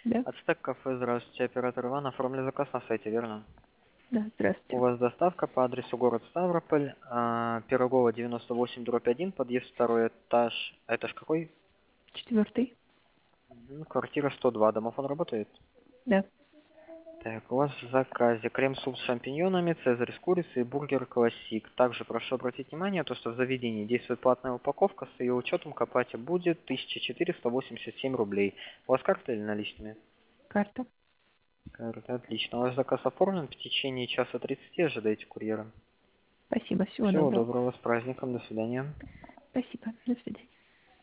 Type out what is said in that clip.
Да, Ацтек кафе, здравствуйте, оператор Иван, оформили заказ на сайте, верно? да, У здравствуйте. вас доставка по адресу город Ставрополь, Пирогова 98/1, подъезд второй этаж. А этаж какой? 4. Квартира 102, домофон работает? Да. Так, у вас в заказе крем-суп с шампиньонами, цезарь с курицей и бургер классик. Также прошу обратить внимание, то, что в заведении действует платная упаковка, с ее учетом к оплате будет 1487 рублей. У вас карта или наличными? Карта. Карта, отлично. Ваш заказ оформлен, в течение часа 30 ожидаете курьера. Спасибо. Всего Всего доброго. доброго, с праздником, до свидания. Спасибо. До свидания.